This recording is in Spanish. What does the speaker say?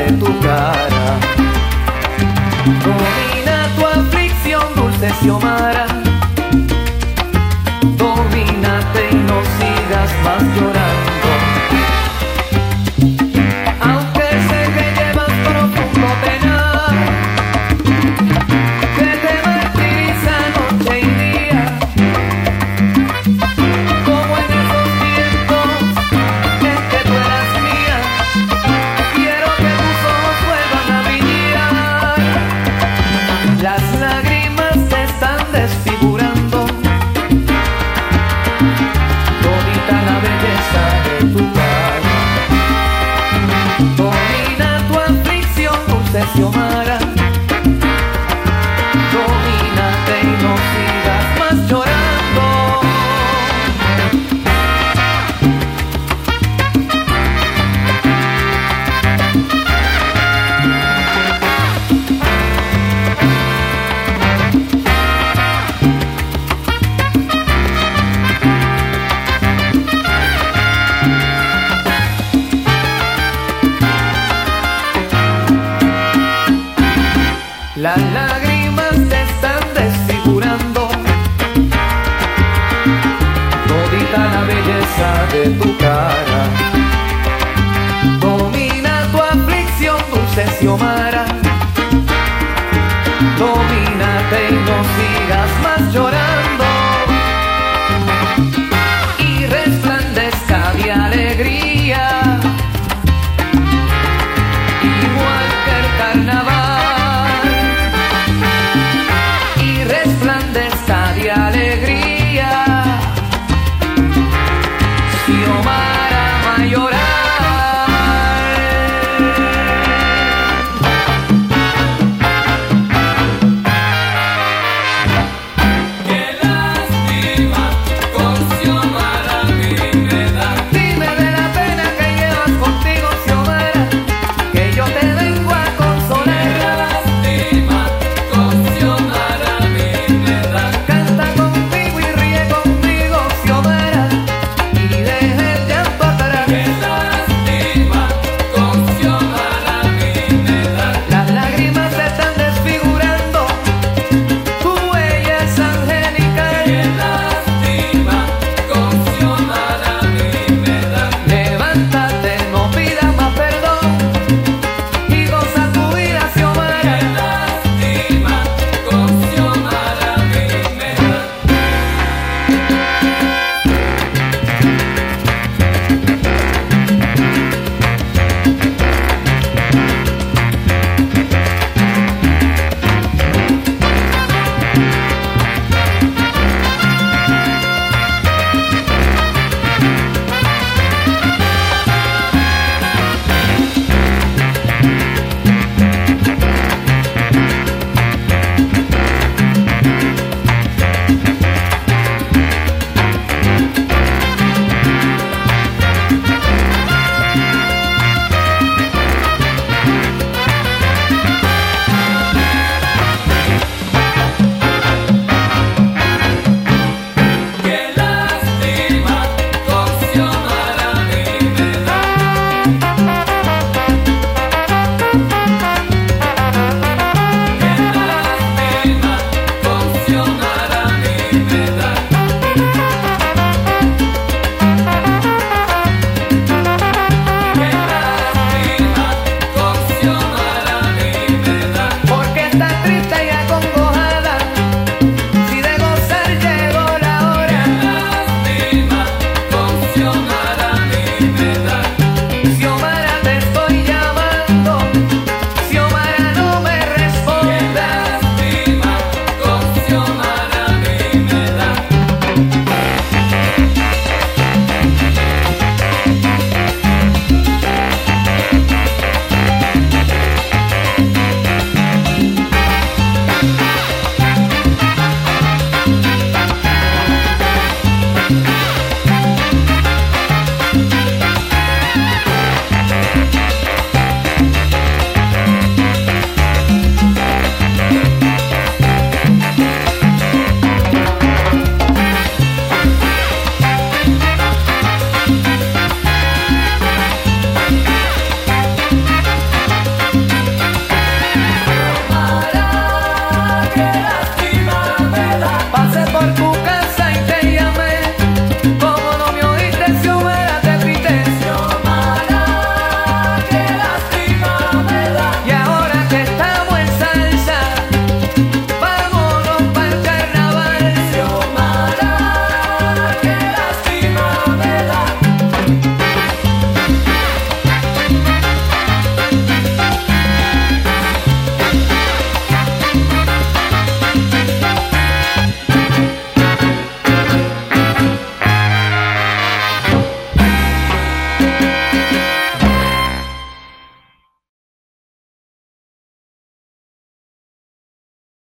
de tu cara. Domina tu aflicción, dulce Xiomara. Domínate y no sigas más llorando. Aunque sé que llevas profundo penar, que te martiriza noche y día, como en esos tiempos en que tú eras mía. Quiero que tus ojos vuelvan a brillar. Las lágrimas te están desfigurando todita la belleza de tu cara. Domina tu aflicción, dulce Xiomara. Domínate y no sigas más llorando. Las lágrimas te están desfigurando todita la belleza de tu